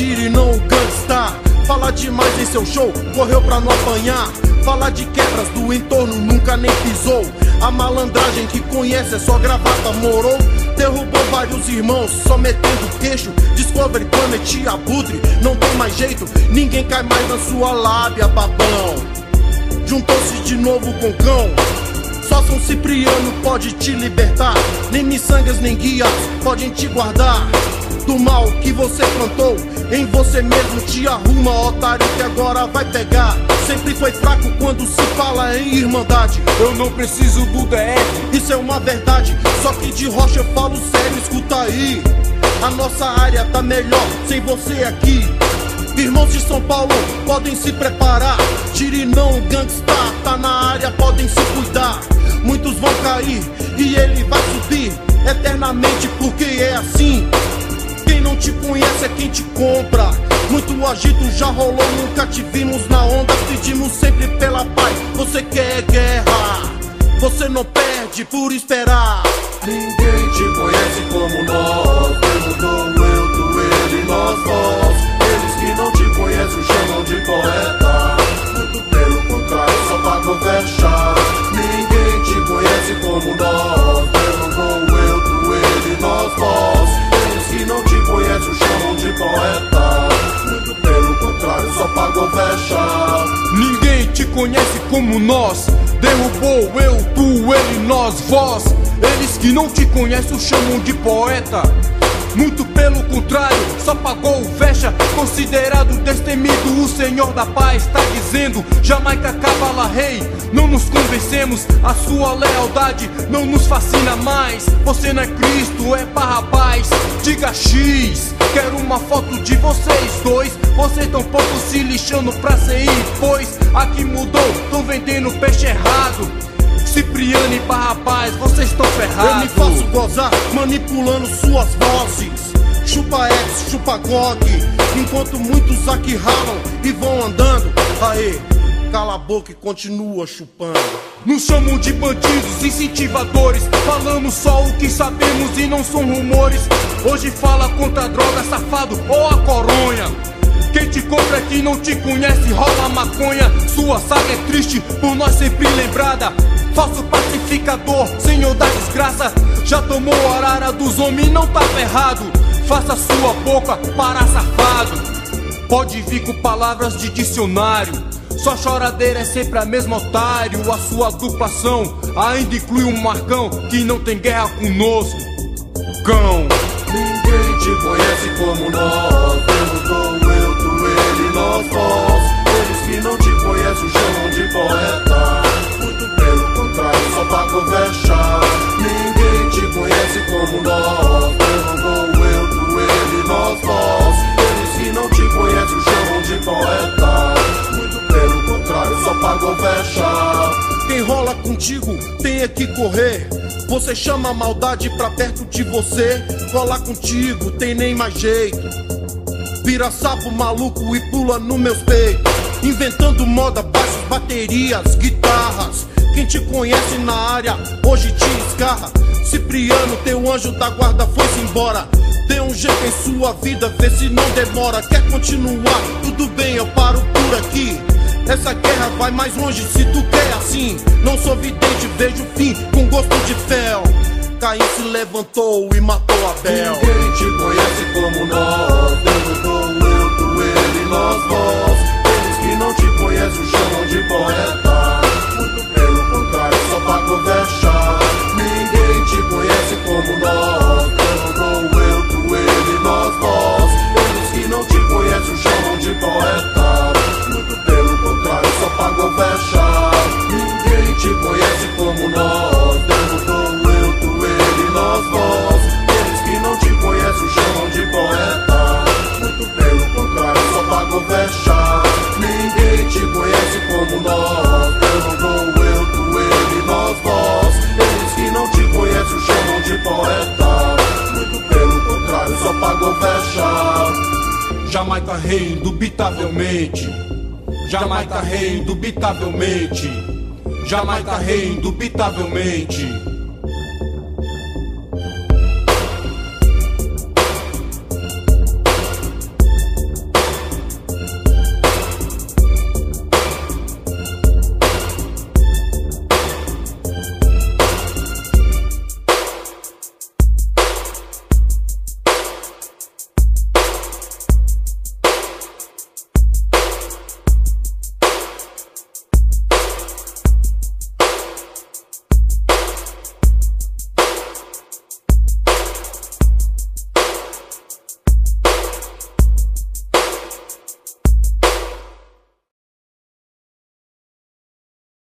tire, não gangsta. Fala demais em seu show, correu pra não apanhar. Fala de quebras do entorno, nunca nem pisou. A malandragem que conhece é só gravata, morou. Derrubou vários irmãos, só metendo queixo. Discovery Planet e Abutre, não tem mais jeito. Ninguém cai mais na sua lábia, babão. Juntou-se de novo com cão. Só São Cipriano pode te libertar. Nem miçangas nem guias podem te guardar do mal que você plantou. Em você mesmo te arruma, otário, que agora vai pegar. Sempre foi fraco quando se fala em irmandade. Eu não preciso do DF, isso é uma verdade. Só que de rocha eu falo sério, escuta aí. A nossa área tá melhor sem você aqui. Irmãos de São Paulo podem se preparar. Tire não, gangsta, tá na área, podem se cuidar. Muitos vão cair e ele vai subir eternamente, porque é assim. Quem não te conhece é quem te compra. Muito agito já rolou, nunca te vimos na onda. Pedimos sempre pela paz, você quer guerra. Você não perde por esperar. Ninguém te conhece como nós. Derrubou eu, tu, ele, nós, vós. Eles que não te conhecem o chamam de poeta. Muito pelo contrário, só pagam fechar. Ninguém te conhece como nós. Derrubou eu, tu, ele, nós, vós. Eles que não te conhecem o chamam de poeta. Muito pelo contrário, só pagam fechar. Ninguém te conhece como nós. Derrubou eu, tu, ele, nós, vós. Eles que não te conhecem o chamam de poeta. Muito pelo contrário, só pagou vexa. Considerado destemido, o Senhor da Paz tá dizendo: Jamaica Cabala Rei, não nos convencemos. A sua lealdade não nos fascina mais. Você não é Cristo, é Barrabás. Diga X, quero uma foto de vocês dois. Vocês tão pouco se lixando pra CI, pois aqui mudou, tão vendendo peixe errado. Cipriano e Barrabás, vocês estão ferrados. Eu me faço gozar, manipulando suas vozes. Chupa X, chupa GOG, enquanto muitos aqui ralam e vão andando. Aê, cala a boca e continua chupando. Nos chamam de bandidos, incentivadores. Falamos só o que sabemos e não são rumores. Hoje fala contra a droga, safado, ou a coronha. Quem te compra é quem não te conhece, rola maconha. Sua saga é triste, por nós sempre lembrada. Falso pacificador, senhor da desgraça. Já tomou a arara dos homens, não tá ferrado. Faça sua boca para safado. Pode vir com palavras de dicionário. Sua choradeira é sempre a mesma, otário. A sua duplação ainda inclui um Marcão que não tem guerra conosco, cão. Ninguém te conhece como nós. Derrubou eu, tu, ele, nós, vós. Eles que não te conhecem o chamam de poeta. Muito pelo contrário, só pagam fechar. Ninguém te conhece como nós. Derrubou eu, tu, ele, nós, vós. Eles que não te conhecem o chamam de poeta. Muito pelo contrário, só pagam fechar. Quem rola contigo tem é que correr. Você chama a maldade pra perto de você. Rolar contigo tem nem mais jeito. Vira sapo maluco e pula nos meus peitos. Inventando moda, baixos, baterias, guitarras. Quem te conhece na área hoje te escarra. Cipriano, teu anjo da guarda foi-se embora. Dê um jeito em sua vida, vê se não demora. Quer continuar? Tudo bem, eu paro por aqui. Essa guerra vai mais longe se tu quer assim. Não sou vidente, vejo o fim com gosto de fel. Caim se levantou e matou Abel. Ninguém te conhece como nós. Derrubou eu, tu, ele, nós, vós. Eles que não te conhecem o chamam de poeta. Muito pelo contrário, só pagam fechar. Ninguém te conhece como nós. Derrubou eu, tu, ele, nós, vós. Eles que não te conhecem o chamam de poeta. Muito pelo contrário, só pagam fechar. Ninguém te conhece como nós. Derrubou eu, tu, ele, nós, vós. Eles que não te conhecem o chamam de poeta. Muito pelo contrário, só pagam fechar. Ninguém te conhece como nós. Derrubou eu, tu, ele, nós, vós. Eles que não te conhecem o chamam de poeta. Muito pelo contrário, só pagam fechar. Jamaica Rei, indubitavelmente. Jamaica Rei, indubitavelmente. Jamaica Rei, indubitavelmente.